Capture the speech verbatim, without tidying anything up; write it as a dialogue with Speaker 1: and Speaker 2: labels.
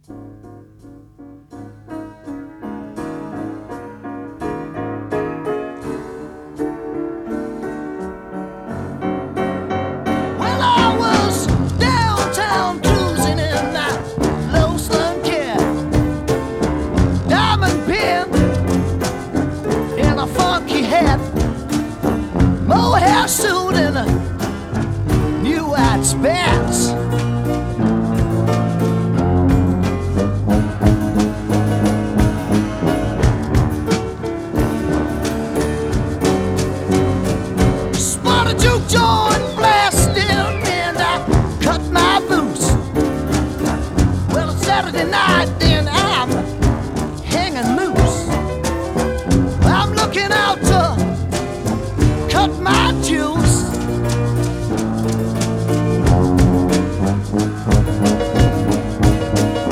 Speaker 1: Well, I was downtown cruising in that low slung cab, diamond pin in a funky hat, mohair suit and a new white spats. Spotted juke joint blasting and I cut my boots. Well, it's Saturday night and I'm hanging loose. I'm looking out to cut my juice.